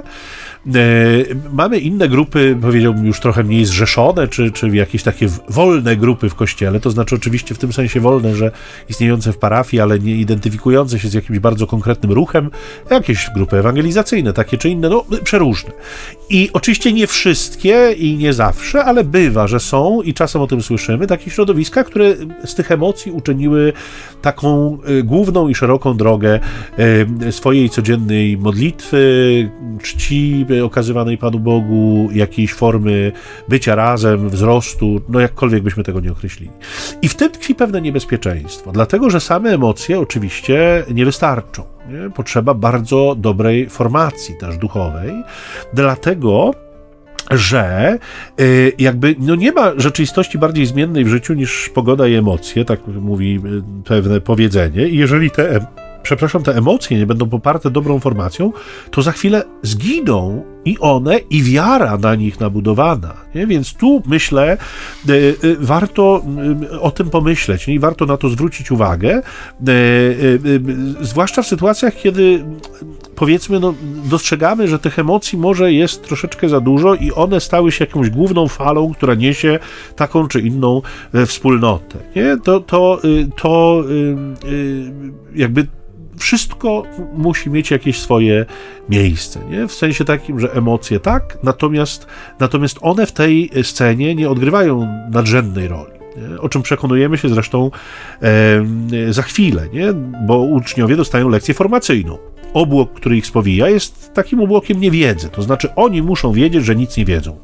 Mamy inne grupy, powiedziałbym, już trochę mniej zrzeszone, czy, czy jakieś takie wolne grupy w Kościele, to znaczy oczywiście w tym sensie wolne, że istniejące w parafii, ale nie identyfikujące się z jakimś bardzo konkretnym ruchem, jakieś grupy ewangelizacyjne, takie czy inne, no przeróżne. I oczywiście nie wszystkie i nie zawsze, ale bywa, że są i czasem o tym słyszymy, takie środowiska, które z tych emocji uczyniły taką y, główną i szeroką drogę y, swojej codziennej modlitwy, czci okazywanej Panu Bogu, jakiejś formy bycia razem, wzrostu, no jakkolwiek byśmy tego nie określili. I w tym tkwi pewne niebezpieczeństwo, dlatego, że same emocje oczywiście nie wystarczą. Nie? Potrzeba bardzo dobrej formacji też duchowej, dlatego że y, jakby no nie ma rzeczywistości bardziej zmiennej w życiu niż pogoda i emocje, tak mówi y, pewne powiedzenie. I jeżeli te, przepraszam, te emocje nie będą poparte dobrą formacją, to za chwilę zginą i one, i wiara na nich nabudowana. Nie? Więc tu, myślę, y, y, warto y, o tym pomyśleć, nie? I warto na to zwrócić uwagę, y, y, y, zwłaszcza w sytuacjach, kiedy powiedzmy, no, dostrzegamy, że tych emocji może jest troszeczkę za dużo i one stały się jakąś główną falą, która niesie taką czy inną e, wspólnotę. Nie? To, to, y, to y, y, jakby wszystko musi mieć jakieś swoje miejsce, nie? W sensie takim, że emocje tak, natomiast, natomiast one w tej scenie nie odgrywają nadrzędnej roli. Nie? O czym przekonujemy się zresztą e, za chwilę, nie? Bo uczniowie dostają lekcję formacyjną. Obłok, który ich spowija, jest takim obłokiem niewiedzy, to znaczy oni muszą wiedzieć, że nic nie wiedzą.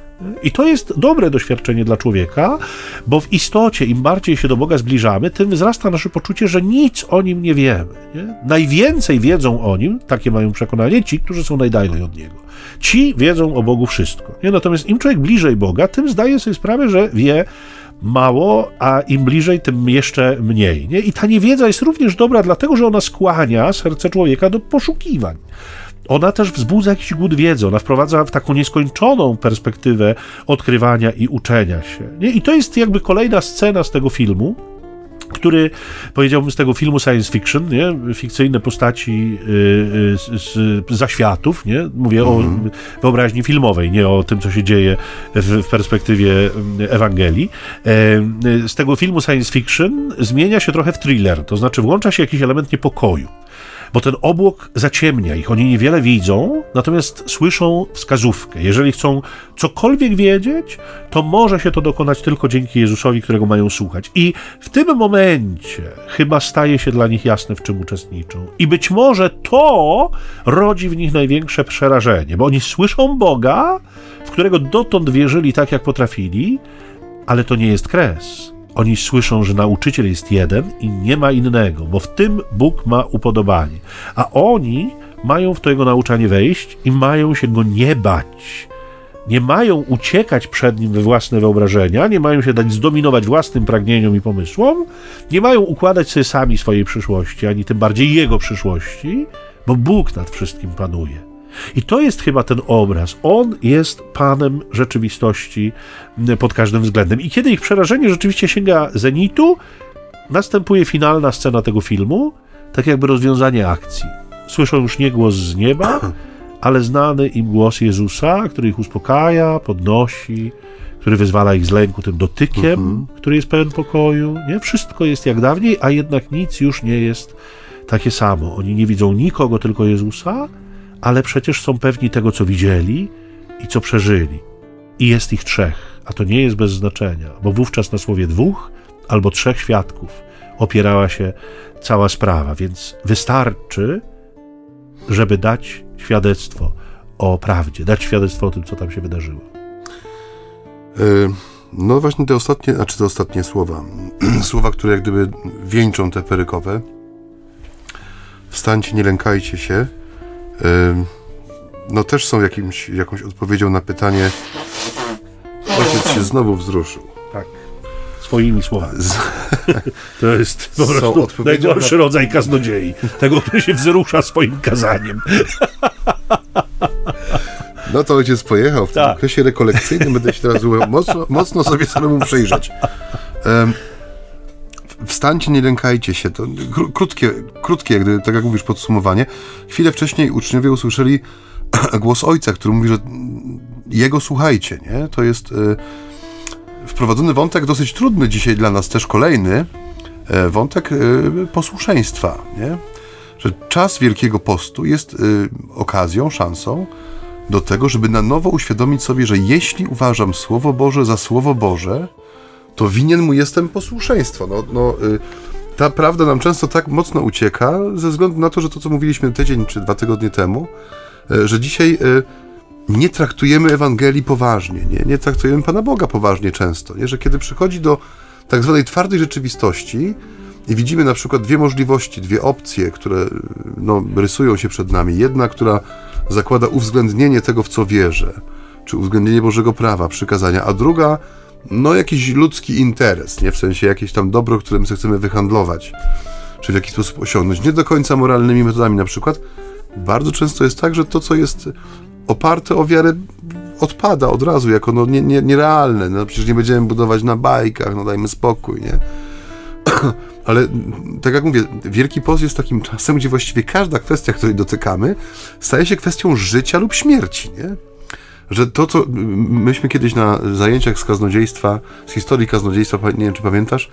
I to jest dobre doświadczenie dla człowieka, bo w istocie im bardziej się do Boga zbliżamy, tym wzrasta nasze poczucie, że nic o Nim nie wiemy. Nie? Najwięcej wiedzą o Nim, takie mają przekonanie, ci, którzy są najdalej od Niego. Ci wiedzą o Bogu wszystko. Nie? Natomiast im człowiek bliżej Boga, tym zdaje sobie sprawę, że wie mało, a im bliżej, tym jeszcze mniej. Nie? I ta niewiedza jest również dobra, dlatego że ona skłania serce człowieka do poszukiwań. Ona też wzbudza jakiś głód wiedzy, ona wprowadza w taką nieskończoną perspektywę odkrywania i uczenia się. Nie? I to jest jakby kolejna scena z tego filmu, który, powiedziałbym, z tego filmu science fiction, nie? Fikcyjne postaci yy, z, z zaświatów, nie? Mówię mm. o wyobraźni filmowej, nie o tym, co się dzieje w, w perspektywie Ewangelii. Yy, z tego filmu science fiction zmienia się trochę w thriller, to znaczy włącza się jakiś element niepokoju. Bo ten obłok zaciemnia ich, oni niewiele widzą, natomiast słyszą wskazówkę. Jeżeli chcą cokolwiek wiedzieć, to może się to dokonać tylko dzięki Jezusowi, którego mają słuchać. I w tym momencie chyba staje się dla nich jasne, w czym uczestniczą. I być może to rodzi w nich największe przerażenie, bo oni słyszą Boga, w którego dotąd wierzyli tak, jak potrafili, ale to nie jest kres. Oni słyszą, że nauczyciel jest jeden i nie ma innego, bo w tym Bóg ma upodobanie. A oni mają w to jego nauczanie wejść i mają się go nie bać. Nie mają uciekać przed nim we własne wyobrażenia, nie mają się dać zdominować własnym pragnieniom i pomysłom, nie mają układać sobie sami swojej przyszłości, ani tym bardziej jego przyszłości, bo Bóg nad wszystkim panuje. I to jest chyba ten obraz. On jest Panem rzeczywistości pod każdym względem. I kiedy ich przerażenie rzeczywiście sięga zenitu, następuje finalna scena tego filmu, tak jakby rozwiązanie akcji. Słyszą już nie głos z nieba, ale znany im głos Jezusa, który ich uspokaja, podnosi, który wyzwala ich z lęku tym dotykiem, mhm. który jest pełen pokoju. Nie? Wszystko jest jak dawniej, a jednak nic już nie jest takie samo. Oni nie widzą nikogo, tylko Jezusa, ale przecież są pewni tego, co widzieli i co przeżyli. I jest ich trzech, a to nie jest bez znaczenia, bo wówczas na słowie dwóch albo trzech świadków opierała się cała sprawa, więc wystarczy, żeby dać świadectwo o prawdzie, dać świadectwo o tym, co tam się wydarzyło. No właśnie te ostatnie, a czy te ostatnie słowa, słowa, które jak gdyby wieńczą tę perykopę. Wstańcie, nie lękajcie się. No też są jakimś, jakąś odpowiedzią na pytanie. Ojciec się znowu wzruszył. Tak. Swoimi słowami. To jest po prostu najgorszy na... rodzaj kaznodziei. Tego, który się wzrusza swoim kazaniem. No to ojciec pojechał w tym tak. okresie rekolekcyjnym. Będę się teraz mocno, mocno sobie samemu przyjrzeć. Um, Wstańcie, nie lękajcie się. To krótkie, krótkie jak gdyby, tak jak mówisz, podsumowanie. Chwilę wcześniej uczniowie usłyszeli głos Ojca, który mówi, że Jego słuchajcie. Nie? To jest y, wprowadzony wątek dosyć trudny dzisiaj dla nas, też kolejny y, wątek y, posłuszeństwa. Nie? Że czas Wielkiego Postu jest y, okazją, szansą do tego, żeby na nowo uświadomić sobie, że jeśli uważam Słowo Boże za Słowo Boże, to winien mu jestem posłuszeństwo. No, no, y, ta prawda nam często tak mocno ucieka, ze względu na to, że to, co mówiliśmy tydzień czy dwa tygodnie temu, y, że dzisiaj y, nie traktujemy Ewangelii poważnie, nie, nie traktujemy Pana Boga poważnie często, nie? Że kiedy przychodzi do tak zwanej twardej rzeczywistości i widzimy na przykład dwie możliwości, dwie opcje, które no, rysują się przed nami. Jedna, która zakłada uwzględnienie tego, w co wierzę, czy uwzględnienie Bożego prawa, przykazania, a druga no jakiś ludzki interes, nie? W sensie jakieś tam dobro, które my chcemy wyhandlować, czy w jakiś sposób osiągnąć, nie do końca moralnymi metodami na przykład. Bardzo często jest tak, że to, co jest oparte o wiarę, odpada od razu, jako no nie, nie, nierealne. No przecież nie będziemy budować na bajkach, no dajmy spokój, nie? Ale tak jak mówię, Wielki Post jest takim czasem, gdzie właściwie każda kwestia, której dotykamy, staje się kwestią życia lub śmierci, nie? Że to, co myśmy kiedyś na zajęciach z kaznodziejstwa, z historii kaznodziejstwa, nie wiem, czy pamiętasz,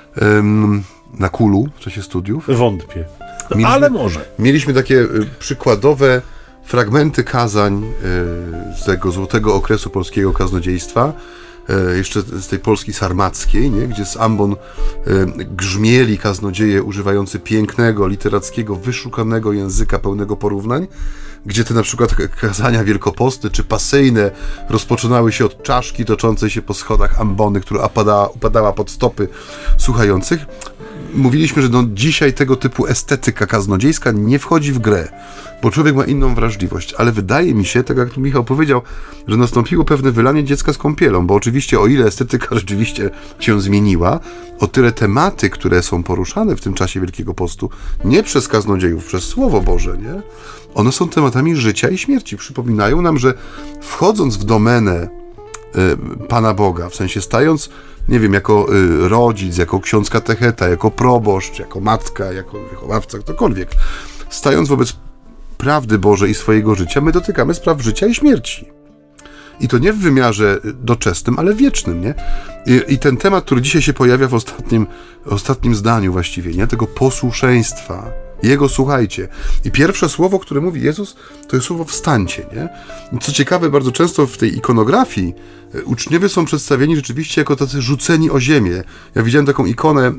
na Kulu w czasie studiów. Wątpię, mieliśmy, ale może. Mieliśmy takie przykładowe fragmenty kazań z tego złotego okresu polskiego kaznodziejstwa, jeszcze z tej Polski sarmackiej, nie? Gdzie z ambon grzmieli kaznodzieje używający pięknego, literackiego, wyszukanego języka pełnego porównań, gdzie te na przykład kazania wielkopostne czy pasyjne rozpoczynały się od czaszki toczącej się po schodach ambony, która upadała, upadała pod stopy słuchających. Mówiliśmy, że no dzisiaj tego typu estetyka kaznodziejska nie wchodzi w grę, bo człowiek ma inną wrażliwość, ale wydaje mi się, tak jak tu Michał powiedział, że nastąpiło pewne wylanie dziecka z kąpielą, bo oczywiście o ile estetyka rzeczywiście się zmieniła, o tyle tematy, które są poruszane w tym czasie Wielkiego Postu, nie przez kaznodziejów, przez Słowo Boże, nie? One są tematami życia i śmierci. Przypominają nam, że wchodząc w domenę y, Pana Boga, w sensie stając, nie wiem, jako y, rodzic, jako ksiądz katecheta, jako proboszcz, jako matka, jako wychowawca, ktokolwiek, stając wobec prawdy Bożej i swojego życia, my dotykamy spraw życia i śmierci. I to nie w wymiarze doczesnym, ale wiecznym, nie? I, i ten temat, który dzisiaj się pojawia w ostatnim, ostatnim zdaniu właściwie, nie? Tego posłuszeństwa. Jego słuchajcie. I pierwsze słowo, które mówi Jezus, to jest słowo wstańcie, nie? I co ciekawe, bardzo często w tej ikonografii uczniowie są przedstawieni rzeczywiście jako tacy rzuceni o ziemię. Ja widziałem taką ikonę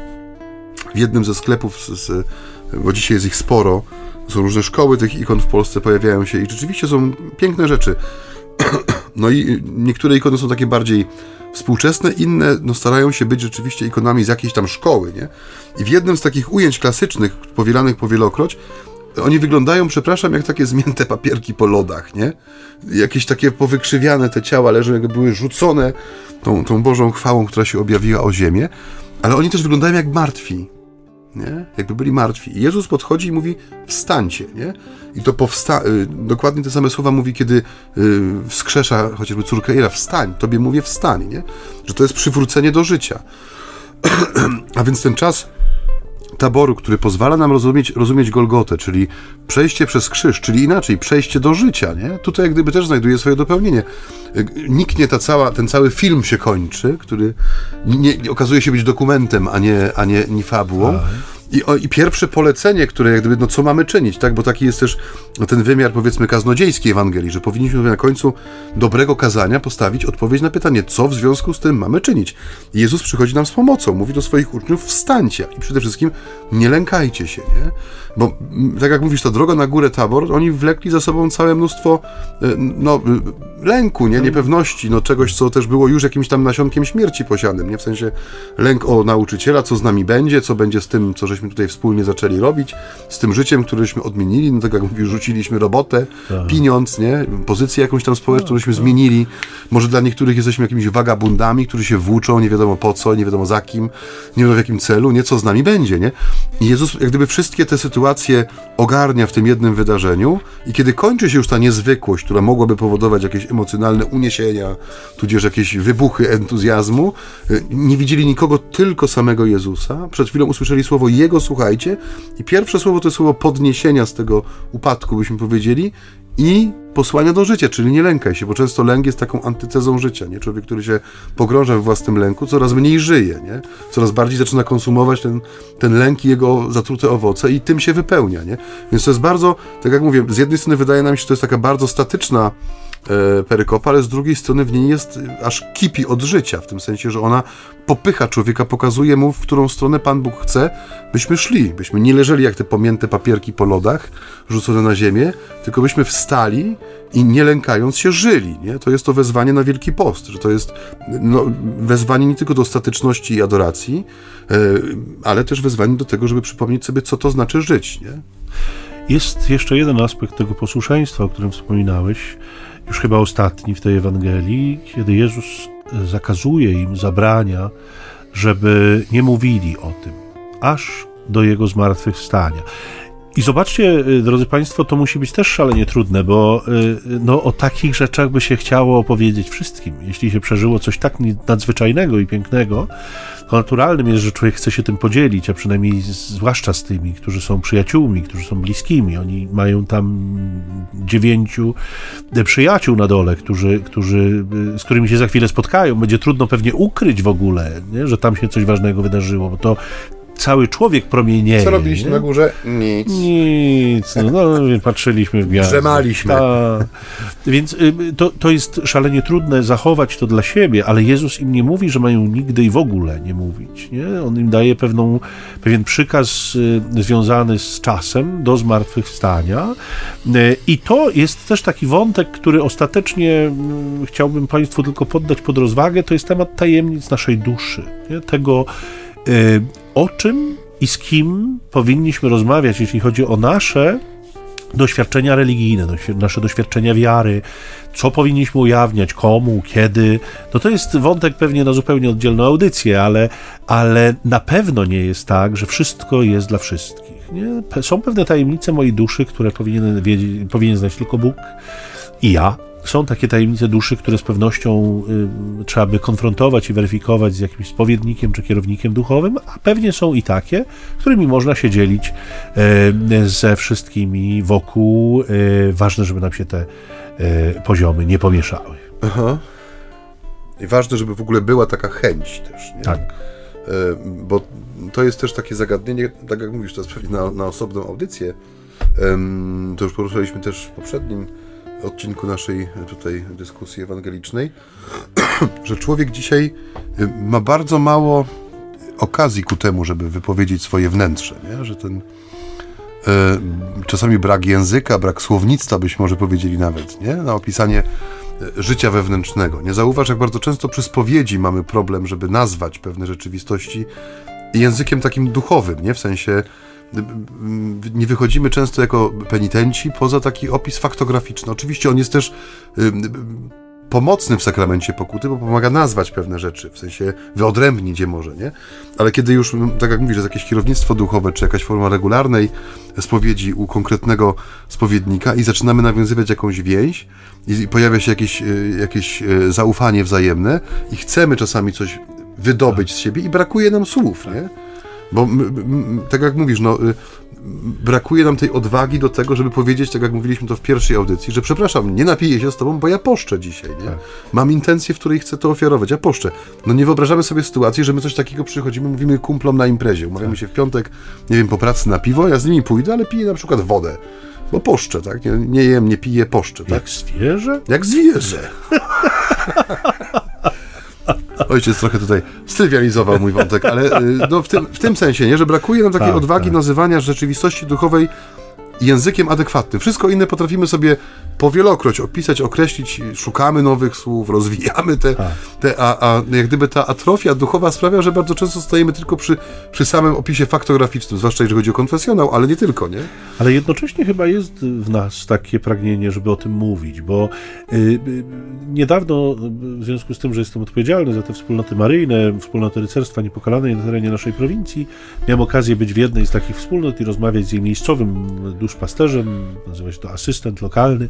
w jednym ze sklepów, z, z, bo dzisiaj jest ich sporo. Są różne szkoły tych ikon w Polsce, pojawiają się i rzeczywiście są piękne rzeczy. No i niektóre ikony są takie bardziej współczesne, inne no, starają się być rzeczywiście ikonami z jakiejś tam szkoły, nie? I w jednym z takich ujęć klasycznych, powielanych powielokroć, oni wyglądają, przepraszam, jak takie zmięte papierki po lodach, nie? Jakieś takie powykrzywiane te ciała leżą, jakby były rzucone tą, tą Bożą chwałą, która się objawiła o ziemię, ale oni też wyglądają jak martwi, nie? Jakby byli martwi. I Jezus podchodzi i mówi, wstańcie, nie? I to powsta... dokładnie te same słowa mówi, kiedy wskrzesza chociażby córkę Ira, wstań, tobie mówię wstań, nie? Że to jest przywrócenie do życia. A więc ten czas taboru, który pozwala nam rozumieć, rozumieć Golgotę, czyli przejście przez krzyż, czyli inaczej, przejście do życia, nie? Tutaj jak gdyby też znajduje swoje dopełnienie. Niknie ta cała, ten cały film się kończy, który nie, nie okazuje się być dokumentem, a nie, a nie, nie fabułą. Tak. I, o, I pierwsze polecenie, które jak gdyby, no co mamy czynić, tak? Bo taki jest też no, ten wymiar, powiedzmy, kaznodziejskiej Ewangelii, że powinniśmy na końcu dobrego kazania postawić odpowiedź na pytanie, co w związku z tym mamy czynić. I Jezus przychodzi nam z pomocą, mówi do swoich uczniów, wstańcie i przede wszystkim nie lękajcie się, nie? Bo tak jak mówisz, ta droga na górę Tabor, oni wlekli za sobą całe mnóstwo no, lęku, nie? Niepewności, no czegoś, co też było już jakimś tam nasionkiem śmierci posianym, nie? W sensie lęk o nauczyciela, co z nami będzie, co będzie z tym, co żeśmy tutaj wspólnie zaczęli robić, z tym życiem, któreśmy odmienili, no tak jak mówisz, rzuciliśmy robotę, tak. pieniądz, nie? Pozycję jakąś tam społeczną, żeśmy zmienili. Może dla niektórych jesteśmy jakimiś wagabundami, którzy się włóczą, nie wiadomo po co, nie wiadomo za kim, nie wiadomo w jakim celu, nie? Co z nami będzie, nie? I Jezus jak gdyby wszystkie te sytuacje ogarnia w tym jednym wydarzeniu i kiedy kończy się już ta niezwykłość, która mogłaby powodować jakieś emocjonalne uniesienia, tudzież jakieś wybuchy entuzjazmu, nie widzieli nikogo, tylko samego Jezusa. Przed chwilą usłyszeli słowo Jego, słuchajcie, i pierwsze słowo to jest słowo podniesienia z tego upadku, byśmy powiedzieli, i posłania do życia, czyli nie lękaj się, bo często lęk jest taką antytezą życia, nie? Człowiek, który się pogrąża w własnym lęku, coraz mniej żyje, nie? Coraz bardziej zaczyna konsumować ten, ten lęk i jego zatrute owoce i tym się wypełnia, nie? Więc to jest bardzo, tak jak mówię, z jednej strony wydaje nam się, że to jest taka bardzo statyczna e, perykopa, ale z drugiej strony w niej jest aż kipi od życia, w tym sensie, że ona popycha człowieka, pokazuje mu, w którą stronę Pan Bóg chce, byśmy szli, byśmy nie leżeli jak te pomięte papierki po lodach, rzucone na ziemię, tylko byśmy wstali i nie lękając się żyli, nie? To jest to wezwanie na Wielki Post, że to jest no, wezwanie nie tylko do statyczności i adoracji, yy, ale też wezwanie do tego, żeby przypomnieć sobie, co to znaczy żyć, nie? Jest jeszcze jeden aspekt tego posłuszeństwa, o którym wspominałeś, już chyba ostatni w tej Ewangelii, kiedy Jezus zakazuje im, zabrania, żeby nie mówili o tym, aż do Jego zmartwychwstania. I zobaczcie, drodzy Państwo, to musi być też szalenie trudne, bo no, o takich rzeczach by się chciało opowiedzieć wszystkim. Jeśli się przeżyło coś tak nadzwyczajnego i pięknego, to naturalnym jest, że człowiek chce się tym podzielić, a przynajmniej zwłaszcza z tymi, którzy są przyjaciółmi, którzy są bliskimi. Oni mają tam dziewięciu przyjaciół na dole, którzy, którzy, z którymi się za chwilę spotkają. Będzie trudno pewnie ukryć w ogóle, nie? Że tam się coś ważnego wydarzyło, bo to cały człowiek promienieje. Co robiliście na górze? Nic. Nic. No, no patrzyliśmy w gwiazdy. Drzemaliśmy. Ta. Więc y, to, to jest szalenie trudne zachować to dla siebie, ale Jezus im nie mówi, że mają nigdy i w ogóle nie mówić. Nie? On im daje pewną, pewien przykaz y, związany z czasem do zmartwychwstania. Y, I to jest też taki wątek, który ostatecznie y, chciałbym Państwu tylko poddać pod rozwagę. To jest temat tajemnic naszej duszy. Nie? Tego y, o czym i z kim powinniśmy rozmawiać, jeśli chodzi o nasze doświadczenia religijne, nasze doświadczenia wiary, co powinniśmy ujawniać, komu, kiedy. No to jest wątek pewnie na zupełnie oddzielną audycję, ale, ale na pewno nie jest tak, że wszystko jest dla wszystkich. Nie? Są pewne tajemnice mojej duszy, które powinien, wiedzieć, powinien znać tylko Bóg i ja. Są takie tajemnice duszy, które z pewnością y, trzeba by konfrontować i weryfikować z jakimś spowiednikiem czy kierownikiem duchowym, a pewnie są i takie, którymi można się dzielić y, ze wszystkimi wokół. Y, ważne, żeby nam się te y, poziomy nie pomieszały. Aha. I ważne, żeby w ogóle była taka chęć też, nie? Tak. Y, bo to jest też takie zagadnienie, tak jak mówisz, to jest pewnie na, na osobną audycję. Y, to już poruszaliśmy też w poprzednim odcinku naszej tutaj dyskusji ewangelicznej, że człowiek dzisiaj ma bardzo mało okazji ku temu, żeby wypowiedzieć swoje wnętrze, nie? Że ten e, czasami brak języka, brak słownictwa, byśmy może powiedzieli nawet, nie? Na opisanie życia wewnętrznego. Nie zauważ, jak bardzo często przy spowiedzi mamy problem, żeby nazwać pewne rzeczywistości językiem takim duchowym, nie? W sensie nie wychodzimy często jako penitenci poza taki opis faktograficzny. Oczywiście on jest też y, pomocny w sakramencie pokuty, bo pomaga nazwać pewne rzeczy, w sensie wyodrębnić je może, nie? Ale kiedy już, tak jak mówisz, jest jakieś kierownictwo duchowe, czy jakaś forma regularnej spowiedzi u konkretnego spowiednika i zaczynamy nawiązywać jakąś więź i pojawia się jakieś, jakieś zaufanie wzajemne i chcemy czasami coś wydobyć z siebie i brakuje nam słów, nie? Bo m, m, tak jak mówisz, no, y, brakuje nam tej odwagi do tego, żeby powiedzieć, tak jak mówiliśmy to w pierwszej audycji, że przepraszam, nie napiję się z tobą, bo ja poszczę dzisiaj, nie? Tak. Mam intencję, w której chcę to ofiarować, ja poszczę. No nie wyobrażamy sobie sytuacji, że my coś takiego przychodzimy, mówimy kumplom na imprezie, umawiamy tak. się w piątek, nie wiem, po pracy na piwo, ja z nimi pójdę, ale piję na przykład wodę. Bo poszczę, tak? Nie, nie jem, nie piję, poszczę, tak? Jak zwierzę? Jak zwierzę. Ojciec trochę tutaj strywializował mój wątek, ale no, w, tym, w tym sensie, nie, że brakuje nam takiej tak, odwagi tak. nazywania rzeczywistości duchowej językiem adekwatnym. Wszystko inne potrafimy sobie powielokroć opisać, określić, szukamy nowych słów, rozwijamy te, te a, a jak gdyby ta atrofia duchowa sprawia, że bardzo często stajemy tylko przy, przy samym opisie faktograficznym, zwłaszcza jeżeli chodzi o konfesjonał, ale nie tylko, nie? Ale jednocześnie chyba jest w nas takie pragnienie, żeby o tym mówić, bo y, y, niedawno, w związku z tym, że jestem odpowiedzialny za te wspólnoty maryjne, wspólnoty rycerstwa niepokalanej na terenie naszej prowincji, miałem okazję być w jednej z takich wspólnot i rozmawiać z jej miejscowym duszpasterzem, nazywa się to asystent lokalny.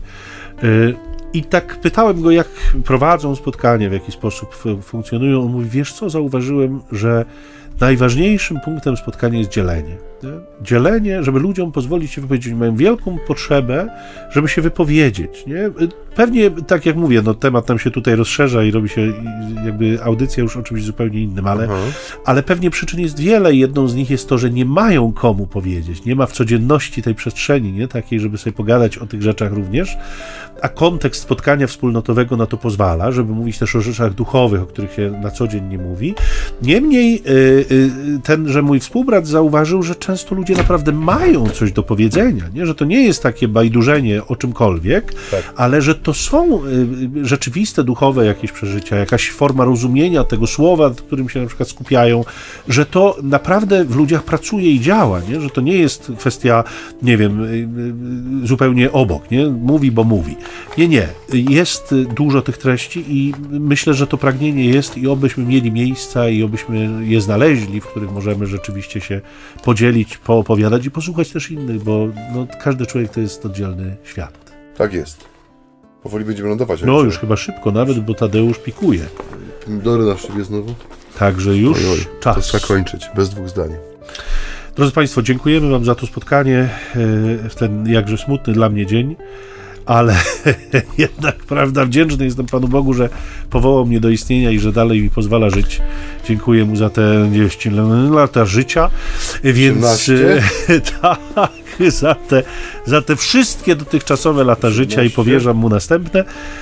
I tak pytałem go, jak prowadzą spotkania, w jaki sposób funkcjonują. On mówi, wiesz co, zauważyłem, że najważniejszym punktem spotkania jest dzielenie. Nie? Dzielenie, żeby ludziom pozwolić się wypowiedzieć. Mają wielką potrzebę, żeby się wypowiedzieć. Nie? Pewnie, tak jak mówię, no, temat nam się tutaj rozszerza i robi się jakby audycja już o czymś zupełnie innym, ale, ale pewnie przyczyn jest wiele i jedną z nich jest to, że nie mają komu powiedzieć. Nie ma w codzienności tej przestrzeni, nie? Takiej, żeby sobie pogadać o tych rzeczach również, a kontekst spotkania wspólnotowego na to pozwala, żeby mówić też o rzeczach duchowych, o których się na co dzień nie mówi. Niemniej tenże mój współbrat zauważył, że często ludzie naprawdę mają coś do powiedzenia, nie? Że to nie jest takie bajdurzenie o czymkolwiek, tak. ale że to są rzeczywiste duchowe jakieś przeżycia, jakaś forma rozumienia tego słowa, nad którym się na przykład skupiają, że to naprawdę w ludziach pracuje i działa, nie? Że to nie jest kwestia, nie wiem, zupełnie obok, nie? Mówi, bo mówi. Nie, nie. Jest dużo tych treści i myślę, że to pragnienie jest i obyśmy mieli miejsca i obyśmy je znaleźli, w których możemy rzeczywiście się podzielić, poopowiadać i posłuchać też innych, bo no, każdy człowiek to jest oddzielny świat. Tak jest. Powoli będziemy lądować. No już chyba szybko nawet, bo Tadeusz pikuje. Pomidory na szybie znowu. Także już oj, oj, czas. To trzeba kończyć, bez dwóch zdań. Drodzy Państwo, dziękujemy Wam za to spotkanie w ten jakże smutny dla mnie dzień, ale jednak, prawda, wdzięczny jestem Panu Bogu, że powołał mnie do istnienia i że dalej mi pozwala żyć. Dziękuję Mu za te lata życia, więc tak, za te, za te wszystkie dotychczasowe lata życia i powierzam Mu następne.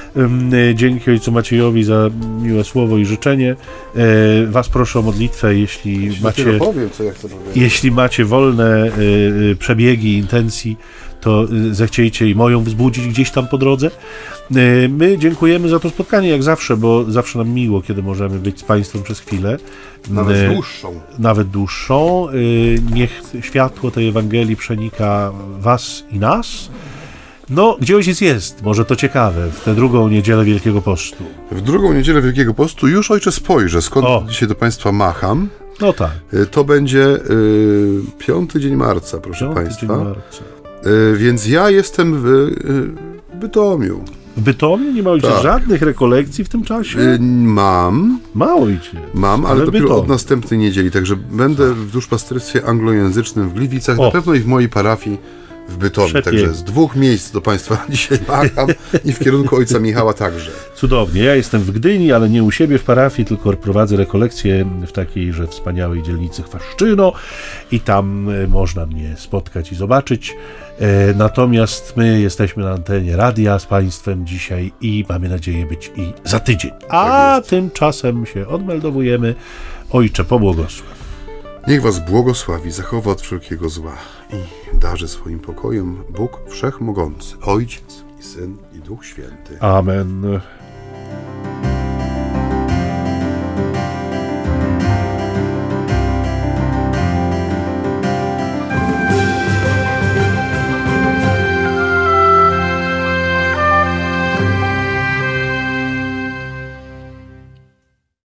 Dzięki Ojcu Maciejowi za miłe słowo i życzenie. Was proszę o modlitwę, jeśli ja macie, powiem, co ja chcę powiedzieć. Jeśli macie wolne przebiegi intencji, to zechciejcie i moją wzbudzić gdzieś tam po drodze. My dziękujemy za to spotkanie, jak zawsze, bo zawsze nam miło, kiedy możemy być z Państwem przez chwilę. Nawet dłuższą. Nawet dłuższą. Niech światło tej Ewangelii przenika Was i nas. No, gdzie ojciec jest? Może to ciekawe. W tę drugą niedzielę Wielkiego Postu. W drugą niedzielę Wielkiego Postu już, ojcze, spojrzę, skąd o. dzisiaj do Państwa macham. No tak. To będzie y, piąty dzień marca, proszę piąty Państwa. Dzień marca. Y, więc ja jestem w, y, w Bytomiu. W Bytomiu? Nie ma ojciec tak. żadnych rekolekcji w tym czasie? Y, mam. Ma ojciec. Mam, ale, ale dopiero Bytomiu. Od następnej niedzieli. Także będę w duszpasterstwie anglojęzycznym w Gliwicach, o. na pewno i w mojej parafii w Bytomiu. Przepięknie. Także z dwóch miejsc do Państwa dzisiaj macham i w kierunku ojca Michała także. Cudownie. Ja jestem w Gdyni, ale nie u siebie w parafii, tylko prowadzę rekolekcję w takiejże wspaniałej dzielnicy Chwaszczyno i tam można mnie spotkać i zobaczyć. Natomiast my jesteśmy na antenie radia z Państwem dzisiaj i mamy nadzieję być i za tydzień. A tak tymczasem się odmeldowujemy. Ojcze, pobłogosław. Niech was błogosławi, zachowa od wszelkiego zła i darzy swoim pokojem Bóg Wszechmogący, Ojciec i Syn i Duch Święty. Amen.